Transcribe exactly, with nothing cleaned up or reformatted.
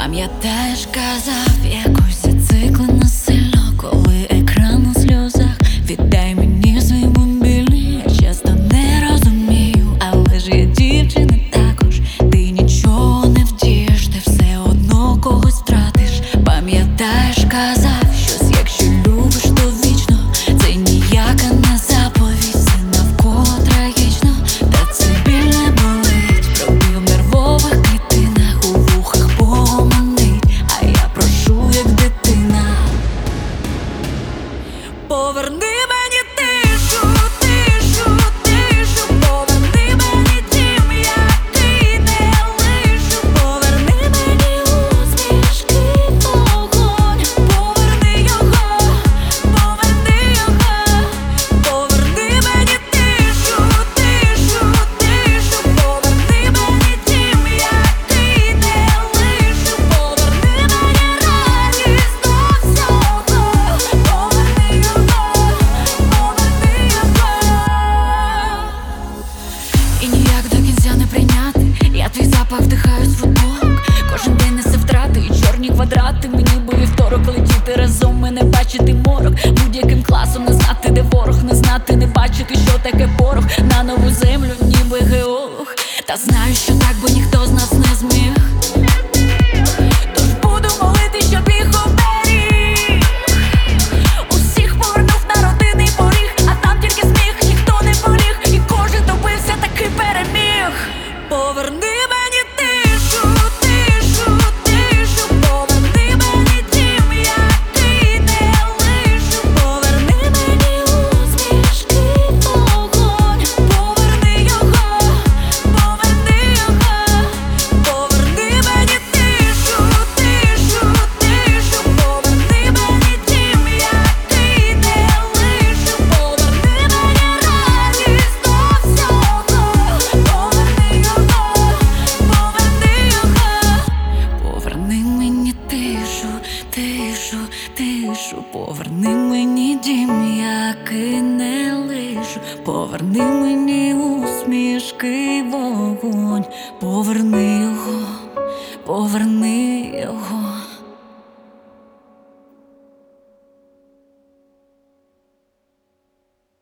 Пам'ятаєш, казав, якось зациклено сильно, коли екран у сльозах. Віддай мені свій мобільний, я часто не розумію, але ж я дівчина також. Ти нічого не вдієш, ти все одно когось втратиш. Пам'ятаєш, казав щось, якщо любиш, то вічно. Це ніяка не заповідь, все навколо трагічно. Та це біль не болить, пробіг в нервових клітинах, у вухах поманить, а я прошу, як дитина. Поверни мені тишу, тишу, тишу, поверни мені дім, який не лишу. Поверни мені усмішки, вогонь, поверни його, поверни його. Поверни мені тишу, тишу, тишу, поверни мені дім, який не лишу. Поверни мені радість до всього, поверни його, поверни його. І ніяк до кінця не прийняти, я твій запах вдихаю з футболок. Кожен день несе втрати і чорні квадрати. Мені би вівторок летіти разом, мене бачити морок. Будь-яким класом не знати, де ворог, не знати, не бачити, що таке порох. На нову землю, ніби геолог. Та знаю, що так би ніхто з нас не зміг. Тож буду молити, щоб їх оберіг. Усіх повернув на родинний поріг, а там тільки сміх, ніхто не поліг. І кожен добився, таки переміг. Поверни мені тишу, тишу, тишу, поверни мені дім, який не лишу. Поверни мені усмішки, вогонь, поверни його, поверни його. Поверни мені тишу, тишу, тишу, поверни мені дім, який не лишу. Поверни мені радість до всього, поверни його, поверни його. Поверни мені тишу, тишу, тишу, поверни мені дім, який не лишу. Поверни мені усмішки, вогонь, поверни його, поверни.